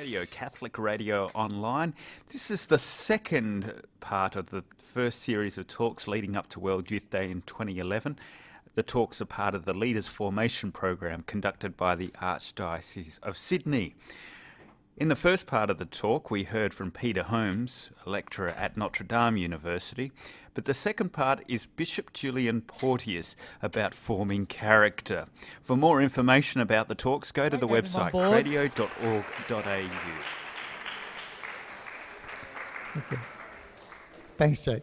Radio, Catholic Radio Online. This is the second part of the first series of talks leading up to World Youth Day in 2011. The talks are part of the Leaders Formation program conducted by the Archdiocese of Sydney. In the first part of the talk, we heard from Peter Holmes, a lecturer at Notre Dame University, but the second part is Bishop Julian Porteous about forming character. For more information about the talks, go to the website radio.org.au. Okay. Thanks, Jake.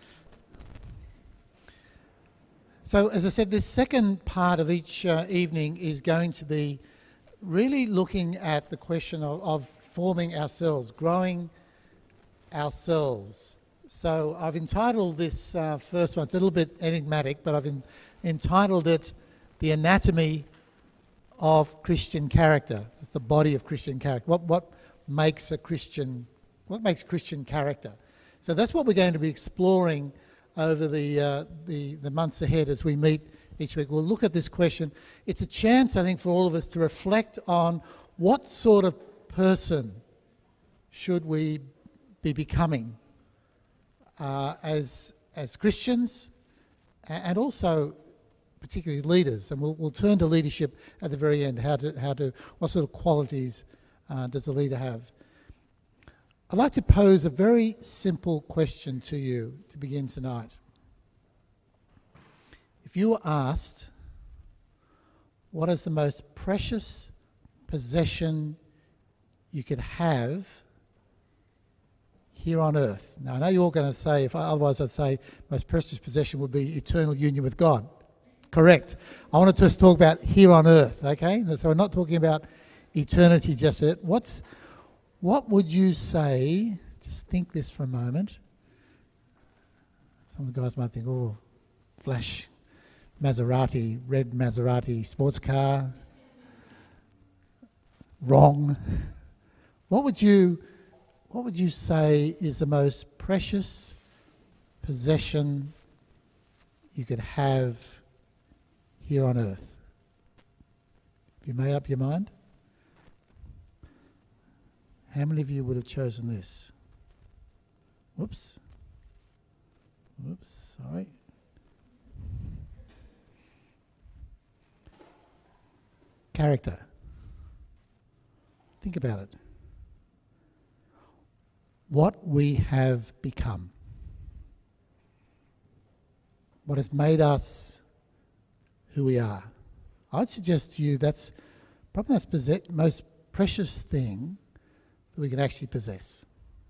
So, as I said, this second part of each evening is going to be really looking at the question of forming ourselves, growing ourselves. So I've entitled this first one, it's a little bit enigmatic, but I've entitled it The Anatomy of Christian Character. It's the body of Christian character. What makes Christian character? So that's what we're going to be exploring over the months ahead as we meet each week. We'll look at this question. It's a chance, I think, for all of us to reflect on what sort of person should we be becoming as Christians and also particularly leaders. And we'll turn to leadership at the very end. What sort of qualities does a leader have? I'd like to pose a very simple question to you to begin tonight. If you were asked, what is the most precious possession you could have here on earth? Now, I know you're all going to say, otherwise I'd say most precious possession would be eternal union with God. Correct. I want to just talk about here on earth, okay? So we're not talking about eternity just yet. What would you say, just think this for a moment. Some of the guys might think, oh, flash Maserati, red Maserati sports car. Wrong. What would you say is the most precious possession you could have here on earth? Have you made up your mind? How many of you would have chosen this? Whoops, sorry. Character. Think about it. What we have become. What has made us who we are. I'd suggest to you that's probably the most precious thing that we can actually possess.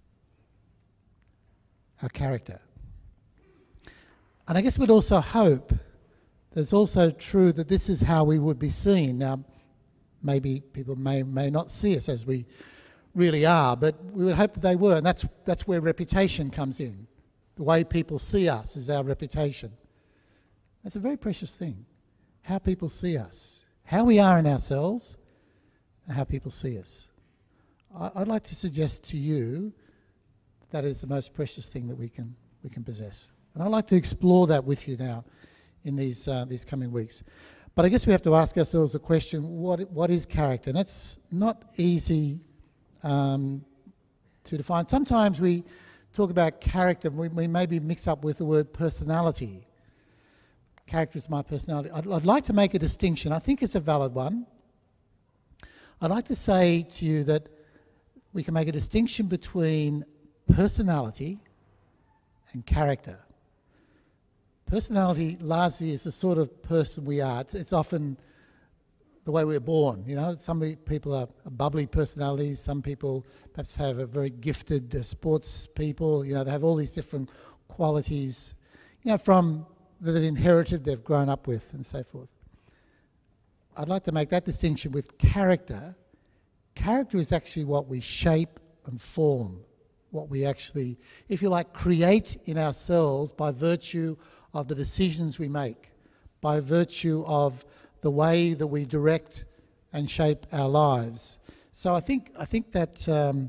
Our character. And I guess we'd also hope that it's also true that this is how we would be seen. Now, maybe people may not see us as we really are, but we would hope that they were, and that's where reputation comes in. The way people see us is our reputation. That's a very precious thing, how people see us, how we are in ourselves, and how people see us. I'd like to suggest to you that is the most precious thing that we can possess. And I'd like to explore that with you now in these coming weeks. But I guess we have to ask ourselves the question, what is character? And that's not easy to define. Sometimes we talk about character, we maybe mix up with the word personality. Character is my personality. I'd like to make a distinction. I think it's a valid one. I'd like to say to you that we can make a distinction between personality and character. Personality largely is the sort of person we are. It's often the way we're born. You know, some people are bubbly personalities. Some people perhaps have a very gifted sports people. You know, they have all these different qualities, you know, from that they've inherited, they've grown up with, and so forth. I'd like to make that distinction with character. Character is actually what we shape and form, what we actually, if you like, create in ourselves by virtue of the decisions we make, by virtue of the way that we direct and shape our lives. So I think that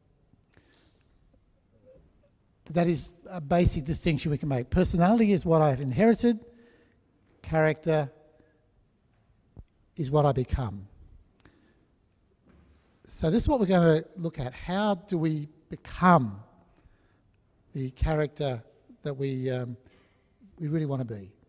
that is a basic distinction we can make. Personality is what I've inherited. Character is what I become. So this is what we're going to look at. How do we become the character that we really want to be?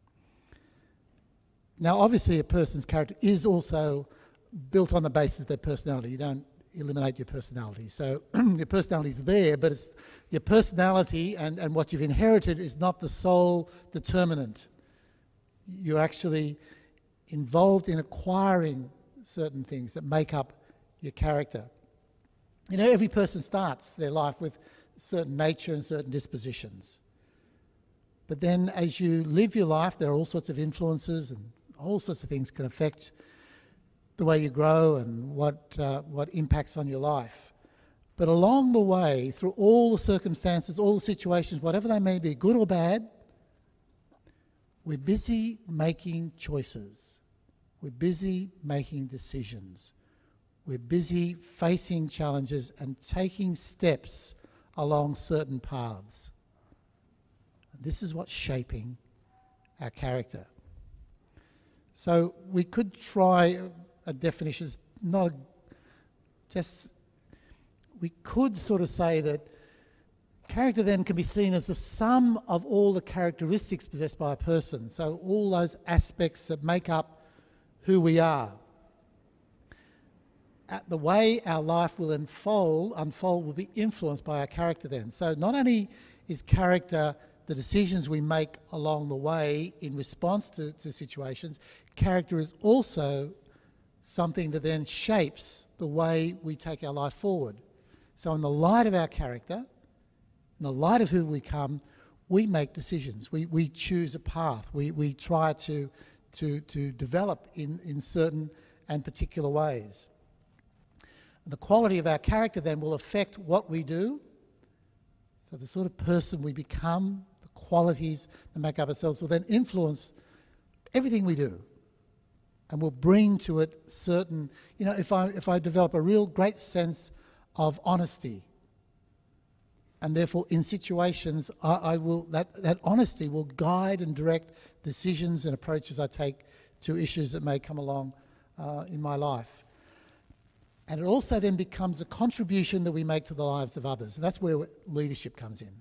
Now, obviously, a person's character is also built on the basis of their personality. You don't eliminate your personality. So your personality is there, but it's your personality and what you've inherited is not the sole determinant. You're actually involved in acquiring certain things that make up your character. You know, every person starts their life with certain nature and certain dispositions. But then as you live your life, there are all sorts of influences and all sorts of things can affect the way you grow and what impacts on your life. But along the way, through all the circumstances, all the situations, whatever they may be, good or bad, we're busy making choices. We're busy making decisions. We're busy facing challenges and taking steps along certain paths. This is what's shaping our character. So we could try a definition, we could sort of say that character then can be seen as the sum of all the characteristics possessed by a person. So all those aspects that make up who we are. The way our life will unfold will be influenced by our character then. So not only is character the decisions we make along the way in response to situations, character is also something that then shapes the way we take our life forward. So in the light of our character, in the light of who we become, we make decisions. We choose a path. We try to develop in certain and particular ways. The quality of our character then will affect what we do. So the sort of person we become, the qualities that make up ourselves will then influence everything we do. And will bring to it certain, if I develop a real great sense of honesty, and therefore in situations I will that honesty will guide and direct decisions and approaches I take to issues that may come along in my life. And it also then becomes a contribution that we make to the lives of others. And that's where leadership comes in.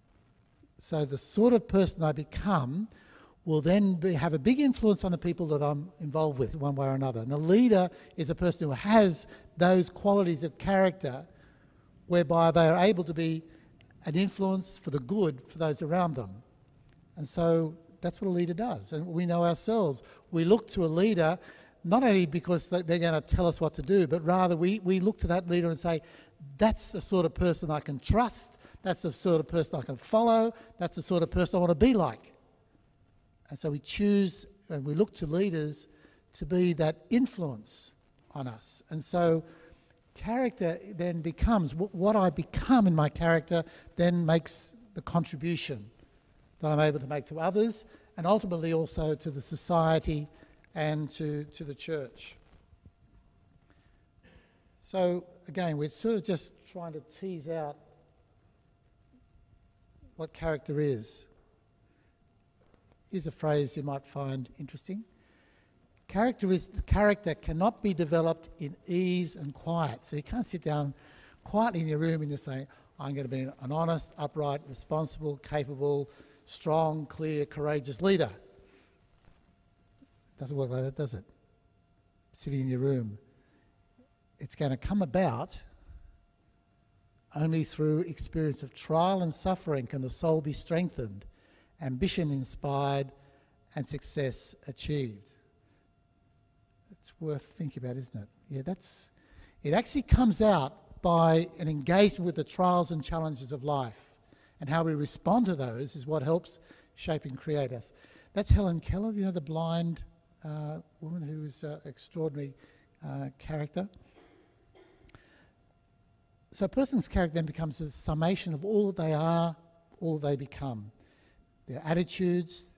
So the sort of person I become will then have a big influence on the people that I'm involved with one way or another. And a leader is a person who has those qualities of character whereby they are able to be an influence for the good for those around them. And so that's what a leader does. And we know ourselves. We look to a leader not only because they're going to tell us what to do, but rather we look to that leader and say, that's the sort of person I can trust, that's the sort of person I can follow, that's the sort of person I want to be like. And so we choose and we look to leaders to be that influence on us. And so character then becomes, what I become in my character then makes the contribution that I'm able to make to others and ultimately also to the society and to the church. So again, we're sort of just trying to tease out what character is. Here's a phrase you might find interesting. Character cannot be developed in ease and quiet. So you can't sit down quietly in your room and just say, I'm going to be an honest, upright, responsible, capable, strong, clear, courageous leader. It doesn't work like that, does it? Sitting in your room. It's going to come about only through experience of trial and suffering can the soul be strengthened, ambition inspired, and success achieved. It's worth thinking about, isn't it? Yeah, it actually comes out by an engagement with the trials and challenges of life. And how we respond to those is what helps shape and create us. That's Helen Keller, the blind woman who is an extraordinary character. So a person's character then becomes a summation of all that they are, all that they become. Their attitudes,